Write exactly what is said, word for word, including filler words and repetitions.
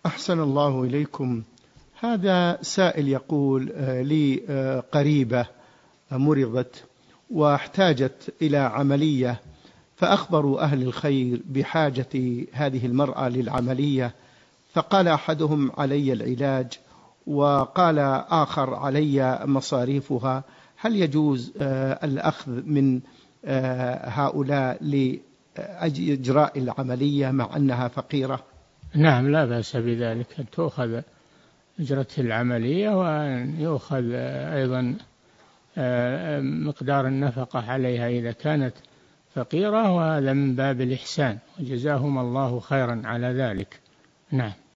أحسن الله إليكم. هذا سائل يقول آه، لي آه، قريبة مرضت واحتاجت إلى عملية، فأخبروا أهل الخير بحاجة هذه المرأة للعملية، فقال أحدهم علي العلاج وقال آخر علي مصاريفها. هل يجوز آه، الأخذ من آه، هؤلاء لإجراء العملية مع أنها فقيرة؟ نعم، لا بأس بذلك، أن تؤخذ أجرة العملية وأن يؤخذ أيضا مقدار النفقة عليها إذا كانت فقيرة، وهذا من باب الإحسان، وجزاهم الله خيرا على ذلك. نعم.